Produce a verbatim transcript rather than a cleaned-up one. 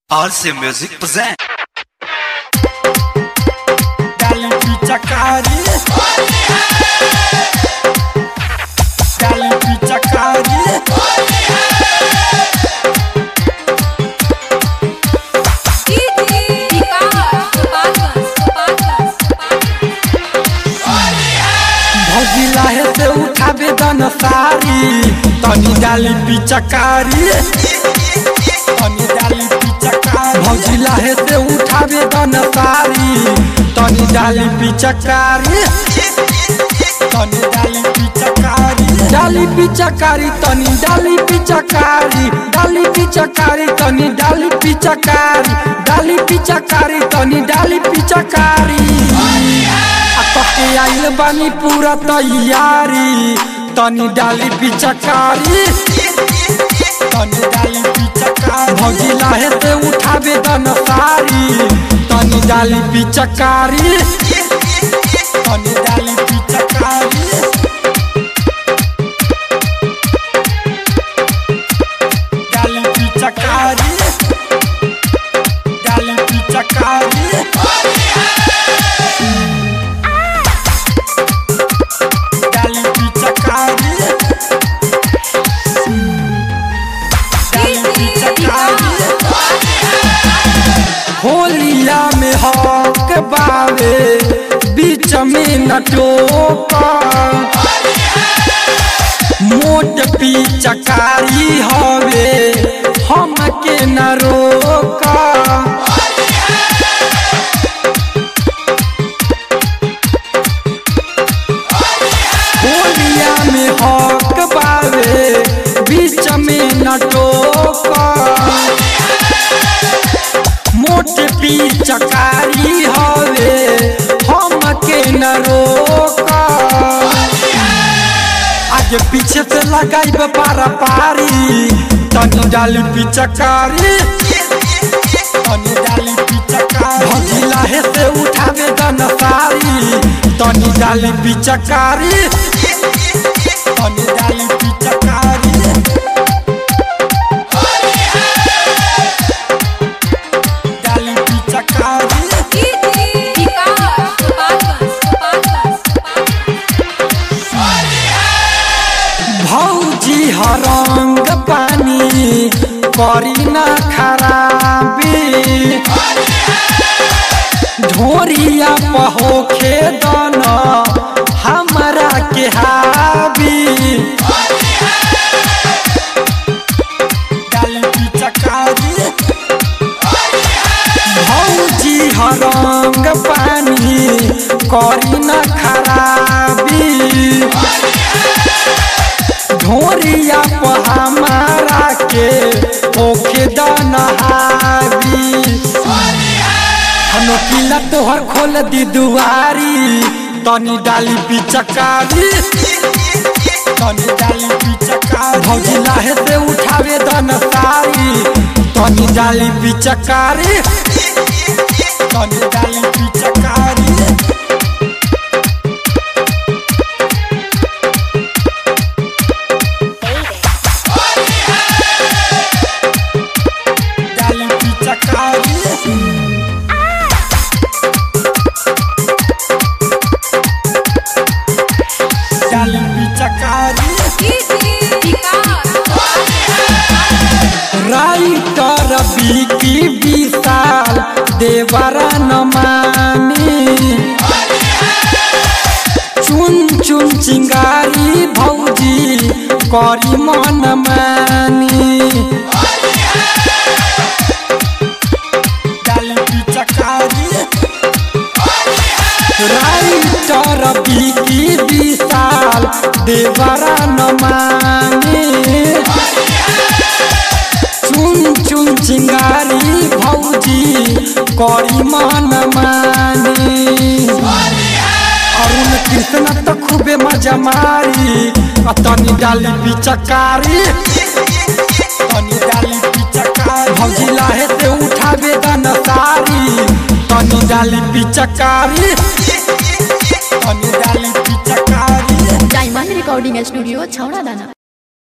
R C Music present. Dali pichakari, dali pichakari, भौजिला है से उठावे दन सारी, तनी डाली पिचकारी, तनी डाली पिचकारी, भौजिला है से उठावे दन सारी, तनी डाली पिचकारी, तनी डाली पिचकारी, डाली पिचकारी, तनी डाली पिचकारी, डाली पिचकारी, तनी डाली पिचकारी, डाली पिचकारी, तनी डाली पिचकारी। पके आइल बानी पूरा तैयारी, तनी डाली पिचकारी, तनी डाली पिचकारी, भौजिला है से उठावे दन सारी, तनी डाली पिचकारी, तनी डाली पिचकारी, डाली पिचकारी, डाली पिचकारी, होलिया में हक बावे बीच में न टोका, मोट पिचकारी हवे हमके न रोका, होलिया में हक बावे बीच में न टोका, मोट पिचकारी हवे हमके न रोका, आगे पीछे से लगाइब पारा पारी, तनी डाली पिचकारी, तनी डाली पिचकारी, भौजिला है से उठावे दन सारी, तनी डाली पिचकारी, तनी डाली पिचकारी, भौजी हरंग पानी करी न खराबी, ढोरिया पहोखे दन हमरा के हावी, डाली पिचकारी, भौजी हरंग पानी करी न खराबी, ढोरिया पर हमारा के ओखे दन हावी, अनोखिला तोहर खोल दी दुआरी, तनी डाली पिचकारी, तनी डाली पिचकारी, भौजिला है से उठावे दन सारी, तनी डाली पिचकारी, तनी डाली पिचकारी, डाली पिचकारी, राइटर बिकी विशाल देवरा न मानी, चुन चुन चिंगारी भौजी करी मन मानी, डाली पिचकारी, राइटर बिकी विशाल देवरा न माने, चुन चुन चिंगारी भौजी करी मन माने, अरुण कृष्ण तो खूबे मजा मारी, तनी डाली पिचकारी, तनी डाली पिचकारी, भौजिला है से उठावे दन सारी, तनी डाली पिचकारी, तनी डाली पिचकारी। डायमंड रिकॉर्डिंग स्टूडियो छौड़ा दाना।